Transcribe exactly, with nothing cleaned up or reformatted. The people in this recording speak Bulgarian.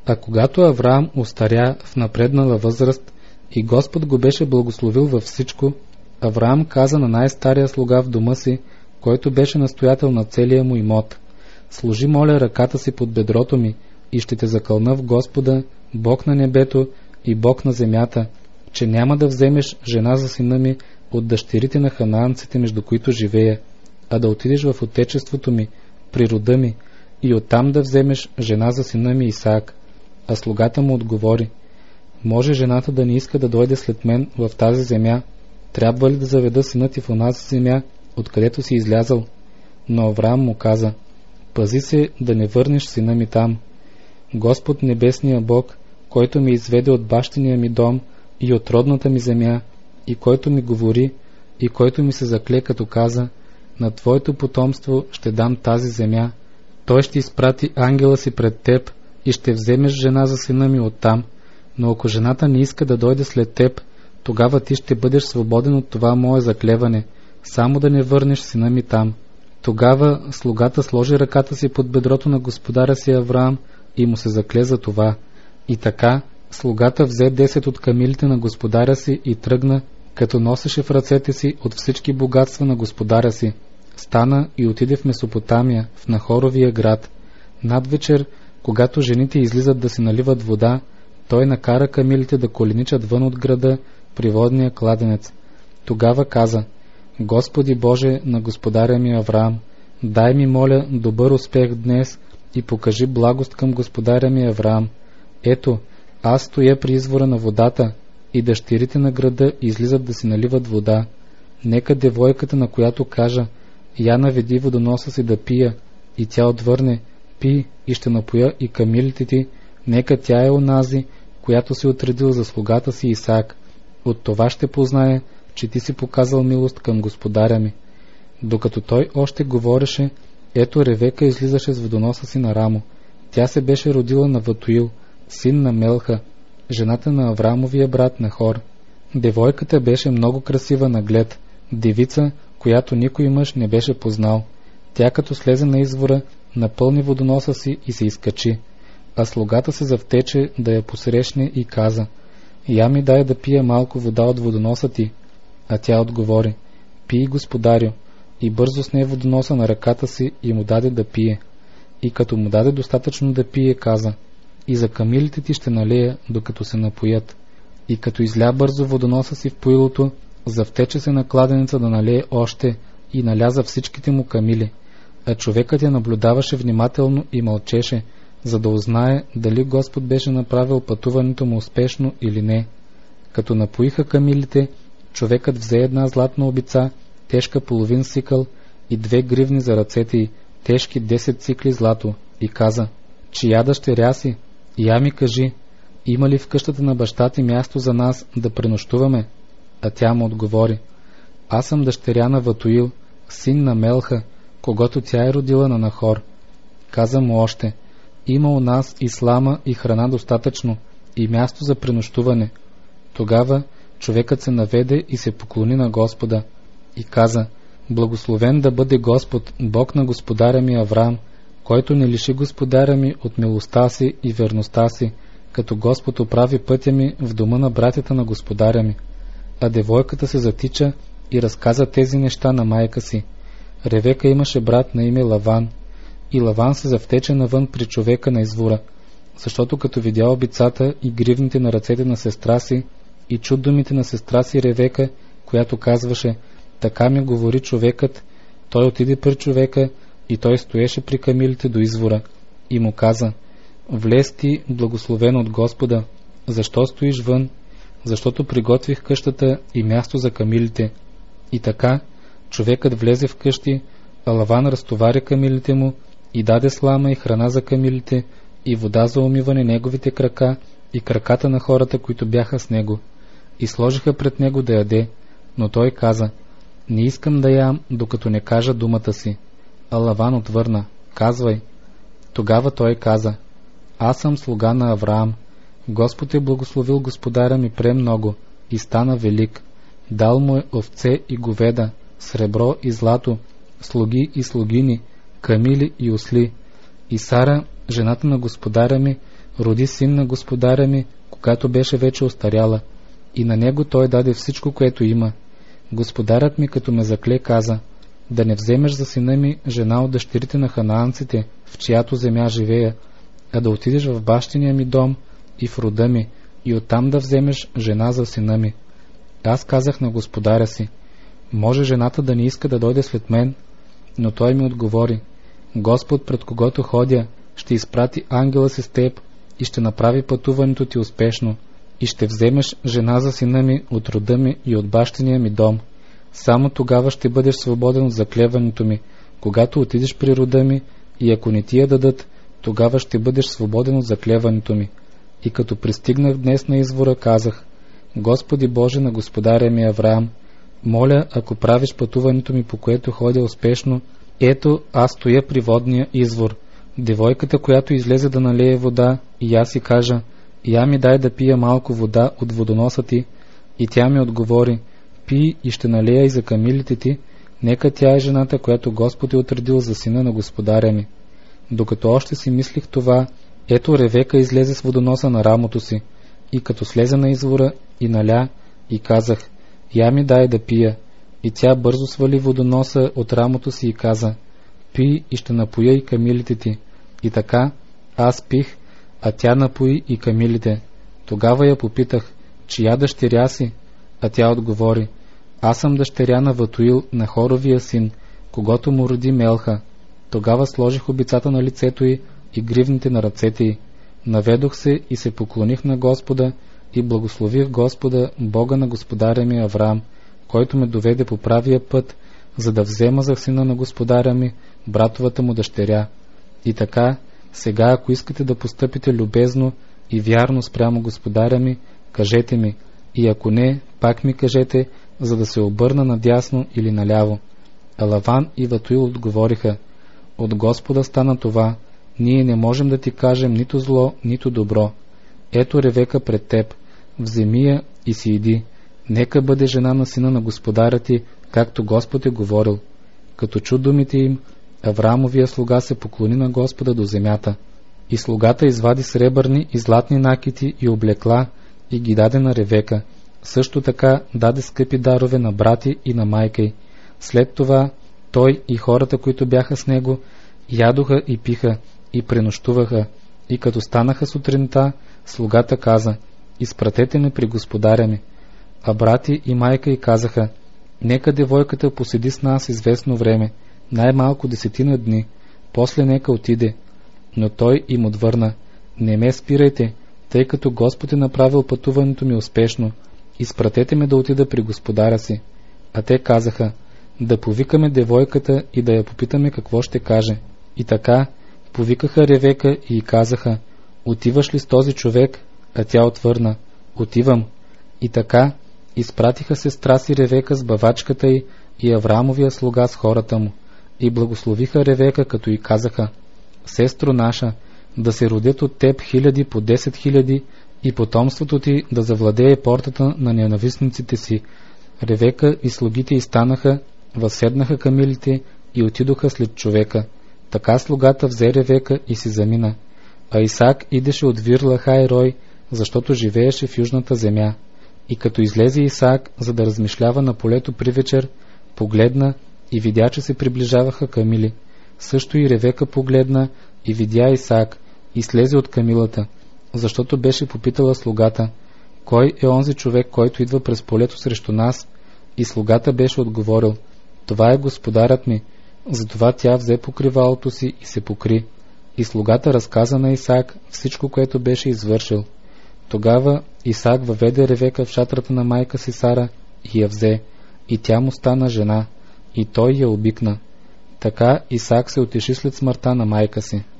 А когато Авраам остаря в напреднала възраст и Господ го беше благословил във всичко, Авраам каза на най-стария слуга в дома си, който беше настоятел на целия му имот: сложи, моля, ръката си под бедрото ми и ще те закълна в Господа, Бог на небето и Бог на земята, че няма да вземеш жена за сина ми от дъщерите на ханаанците, между които живея, а да отидеш в отечеството ми, при рода ми, и оттам да вземеш жена за сина ми Исаак. А слугата му отговори: може жената да не иска да дойде след мен в тази земя? Трябва ли да заведа сина ти в онази земя, откъдето си излязъл? Но Авраам му каза: пази се да не върнеш сина ми там. Господ небесния Бог, който ми изведе от бащиния ми дом и от родната ми земя, и който ми говори, и който ми се закле, като каза: на твоето потомство ще дам тази земя, той ще изпрати ангела си пред теб и ще вземеш жена за сина ми оттам, но ако жената не иска да дойде след теб, тогава ти ще бъдеш свободен от това мое заклеване, само да не върнеш сина ми там. Тогава слугата сложи ръката си под бедрото на господаря си Авраам и му се закле за това. И така слугата взе десет от камилите на господаря си и тръгна, като носеше в ръцете си от всички богатства на господаря си. Стана и отиде в Месопотамия, в Нахоровия град. Над вечер, когато жените излизат да си наливат вода, той накара камилите да коленичат вън от града при водния кладенец. Тогава каза: Господи Боже на господаря ми Авраам, дай ми, моля, добър успех днес и покажи благост към господаря ми Авраам. Ето, аз стоя при извора на водата и дъщерите на града излизат да си наливат вода. Нека девойката, на която кажа: я наведи водоноса си да пия, и тя отвърне: пи и ще напоя и камилите ти, нека тя е онази, която си отредил за слугата си Исаак. От това ще познае, че ти си показал милост към господаря ми. Докато той още говореше, ето Ревека излизаше с водоноса си на рамо. Тя се беше родила на Ватуил, син на Мелха, жената на Авраамовия брат Нахор. Девойката беше много красива на глед, девица, която никой мъж не беше познал. Тя, като слезе на извора, напълни водоноса си и се изкачи, а слугата се завтече да я посрещне и каза: я ми дай да пия малко вода от водоноса ти. А тя отговори: пий, господарю, и бързо сне водоноса на ръката си и му даде да пие. И като му даде достатъчно да пие, каза: и за камилите ти ще налея, докато се напоят. И като изля бързо водоноса си в поилото, завтече се на кладенеца да налее още и наля за всичките му камили. А човекът я наблюдаваше внимателно и мълчеше, за да узнае дали Господ беше направил пътуването му успешно или не. Като напоиха камилите, човекът взе една златна обица, тежка половин сикъл, и две гривни за ръцете й, тежки десет сикли злато, и каза: чия дъщеря си? Я ми кажи, има ли в къщата на баща ти място за нас да пренощуваме? А тя му отговори: аз съм дъщеря на Ватуил, син на Мелха, когато тя е родила на Нахор. Каза му още: има у нас и слама и храна достатъчно, и място за пренощуване. Тогава човекът се наведе и се поклони на Господа и каза: благословен да бъде Господ, Бог на господаря ми Авраам, който не лиши господаря ми от милостта си и верността си, като Господ оправи пътя ми в дома на братята на господаря ми. А девойката се затича и разказа тези неща на майка си. Ревека имаше брат на име Лаван, и Лаван се завтече навън при човека на извора, защото като видя обицата и гривните на ръцете на сестра си и чу думите на сестра си Ревека, която казваше: така ми говори човекът, той отиде при човека и той стоеше при камилите до извора и му каза: влез ти, благословен от Господа. Защо стоиш вън? Защото приготвих къщата и място за камилите. И така човекът влезе в къщи, а Лаван разтовари камилите му и даде слама и храна за камилите и вода за умиване неговите крака и краката на хората, които бяха с него, и сложиха пред него да яде, но той каза: не искам да ям, докато не кажа думата си. А Лаван отвърна: казвай. Тогава той каза: аз съм слуга на Авраам. Господ е благословил господаря ми премного и стана велик. Дал му е овце и говеда, сребро и злато, слуги и слугини, камили и осли. И Сара, жената на господаря ми, роди син на господаря ми, когато беше вече остаряла, и на него той даде всичко, което има. Господарят ми, като ме закле, каза: да не вземеш за сина ми жена от дъщерите на ханаанците, в чиято земя живея, а да отидеш в бащиния ми дом и в рода ми, и оттам да вземеш жена за сина ми. Аз казах на господаря си: може жената да не иска да дойде след мен, но той ми отговори: Господ, пред когото ходя, ще изпрати ангела си с теб и ще направи пътуването ти успешно, и ще вземеш жена за сина ми от рода ми и от бащиния ми дом. Само тогава ще бъдеш свободен от заклеването ми, когато отидеш при рода ми, и ако не ти я дадат, тогава ще бъдеш свободен от заклеването ми. И като пристигнах днес на извора, казах: Господи Боже на господаря ми Авраам, моля, ако правиш пътуването ми, по което ходя успешно, ето аз стоя при водния извор. Девойката, която излезе да налее вода, и аз си кажа: я ми дай да пия малко вода от водоноса ти, и тя ми отговори: пий и ще налея и за камилите ти, нека тя е жената, която Господ е отредил за сина на господаря ми. Докато още си мислих това, ето Ревека излезе с водоноса на рамото си, и като слезе на извора и наля, и казах: я ми дай да пия. И тя бързо свали водоноса от рамото си и каза: пий и ще напоя и камилите ти. И така аз пих, а тя напои и камилите. Тогава я попитах: чия дъщеря си? А тя отговори: аз съм дъщеря на Ватуил, на Хоровия син, когато му роди Мелха. Тогава сложих обицата на лицето й и гривните на ръцете й. Наведох се и се поклоних на Господа и благослових Господа, Бога на господаря ми Авраам, който ме доведе по правия път, за да взема за сина на господаря ми братовата му дъщеря. И така, сега, ако искате да постъпите любезно и вярно спрямо господаря ми, кажете ми, и ако не, пак ми кажете, за да се обърна надясно или наляво. А Лаван и Ватуил отговориха: от Господа стана това, ние не можем да ти кажем нито зло, нито добро. Ето Ревека пред теб, вземи я и си иди, нека бъде жена на сина на господаря ти, както Господ е говорил. Като чу думите им, Авраамовия слуга се поклони на Господа до земята. И слугата извади сребърни и златни накити и облекла и ги даде на Ревека. Също така даде скъпи дарове на брати и на майка й. След това той и хората, които бяха с него, ядоха и пиха и пренощуваха. И като станаха сутринта, слугата каза: изпратете ме при господаря ми. А брати и майка й казаха: нека девойката поседи с нас известно време, най-малко десетина дни, после нека отиде. Но той им отвърна: не ме спирайте, тъй като Господ е направил пътуването ми успешно, изпратете ме да отида при господаря си. А те казаха: да повикаме девойката и да я попитаме какво ще каже. И така повикаха Ревека и й казаха: отиваш ли с този човек? А тя отвърна: отивам. И така изпратиха сестра си Ревека с бавачката й и Авраамовия слуга с хората му, и благословиха Ревека, като й казаха: сестро наша, да се родят от теб хиляди по десет хиляди и потомството ти да завладее портата на ненавистниците си. Ревека и слугите й станаха, възседнаха камилите и отидоха след човека. Така слугата взе Ревека и си замина. А Исак идеше от Вир Лахай Рой, защото живееше в южната земя. И като излезе Исак, за да размишлява на полето при вечер, погледна и видя, че се приближаваха камили. Също и Ревека погледна и видя Исак и слезе от камилата, защото беше попитала слугата: кой е онзи човек, който идва през полето срещу нас? И слугата беше отговорил: това е господарят ми. Затова тя взе покривалото си и се покри. И слугата разказа на Исак всичко, което беше извършил. Тогава Исак въведе Ревека в шатрата на майка си Сара и я взе, и тя му стана жена, и той я обикна. Така Исак се утеши след смъртта на майка си.